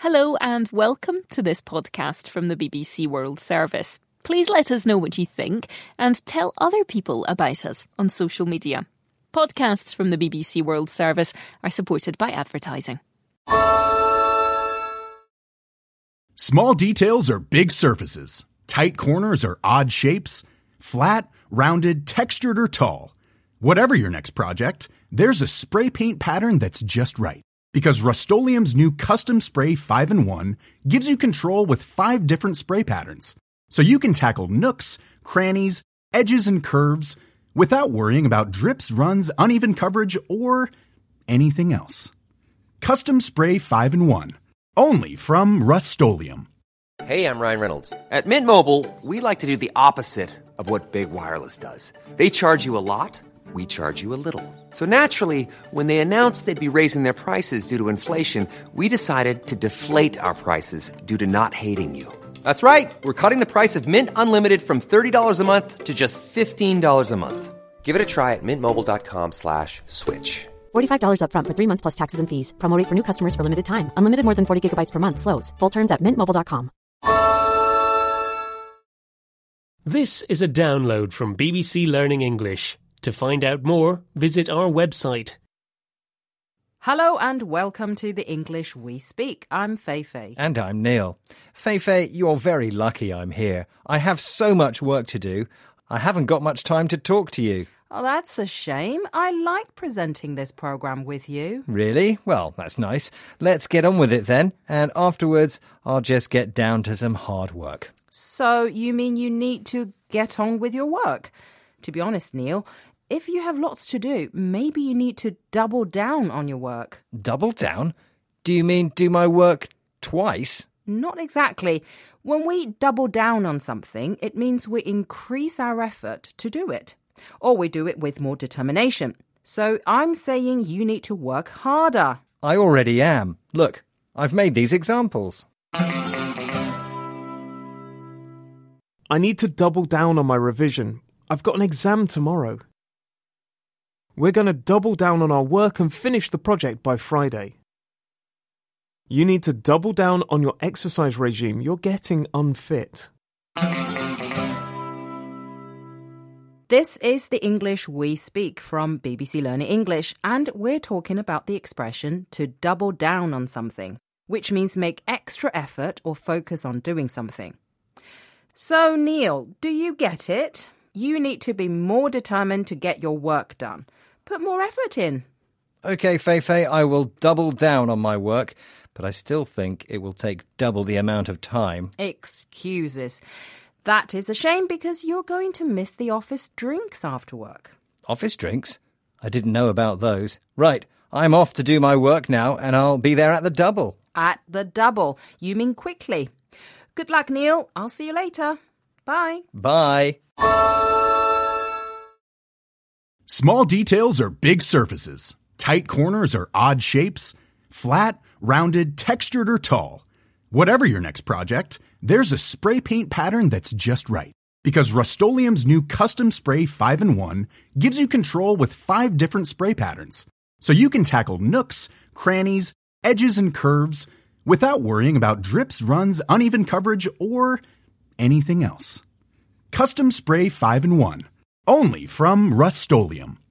Hello and welcome to this podcast from the BBC World Service. Please let us know what you think and tell other people about us on social media. Podcasts from the BBC World Service are supported by advertising. Small details are big surfaces. Tight corners are odd shapes. Flat, rounded, textured, or tall. Whatever your next project, there's a spray paint pattern that's just right. Because Rust-Oleum's new Custom Spray 5-in-1 gives you control with 5 different spray patterns. So you can tackle nooks, crannies, edges, and curves without worrying about drips, runs, uneven coverage, or anything else. Custom Spray 5-in-1. Only from Rust-Oleum. Hey, I'm Ryan Reynolds. At Mint Mobile, we like to do the opposite of what Big Wireless does. They charge you a lot. We charge you a little. So naturally, when they announced they'd be raising their prices due to inflation, we decided to deflate our prices due to not hating you. That's right. We're cutting the price of Mint Unlimited from $30 a month to just $15 a month. Give it a try at mintmobile.com/switch. $45 up front for 3 months plus taxes and fees. Promo rate for new customers for limited time. Unlimited more than 40 gigabytes per month. Slows full terms at mintmobile.com. This is a download from BBC Learning English. To find out more, visit our website. Hello and welcome to the English We Speak. I'm Feifei. And I'm Neil. Feifei, you're very lucky I'm here. I have so much work to do. I haven't got much time to talk to you. Oh, that's a shame. I like presenting this programme with you. Really? Well, that's nice. Let's get on with it then. And afterwards, I'll just get down to some hard work. So you mean you need to get on with your work? To be honest, Neil, if you have lots to do, maybe you need to double down on your work. Double down? Do you mean do my work twice? Not exactly. When we double down on something, it means we increase our effort to do it. Or we do it with more determination. So I'm saying you need to work harder. I already am. Look, I've made these examples. I need to double down on my revision. I've got an exam tomorrow. We're going to double down on our work and finish the project by Friday. You need to double down on your exercise regime. You're getting unfit. This is the English We Speak from BBC Learning English, and we're talking about the expression to double down on something, which means make extra effort or focus on doing something. So, Neil, do you get it? You need to be more determined to get your work done. Put more effort in. OK, Feifei, I will double down on my work, but I still think it will take double the amount of time. Excuses. That is a shame because you're going to miss the office drinks after work. Office drinks? I didn't know about those. Right, I'm off to do my work now and I'll be there at the double. At the double. You mean quickly. Good luck, Neil. I'll see you later. Bye. Bye. Small details are big surfaces. Tight corners are odd shapes. Flat, rounded, textured, or tall. Whatever your next project, there's a spray paint pattern that's just right. Because Rust-Oleum's new Custom Spray 5-in-1 gives you control with 5 different spray patterns. So you can tackle nooks, crannies, edges, and curves without worrying about drips, runs, uneven coverage, or anything else. Custom Spray 5-in-1. Only from Rust-Oleum.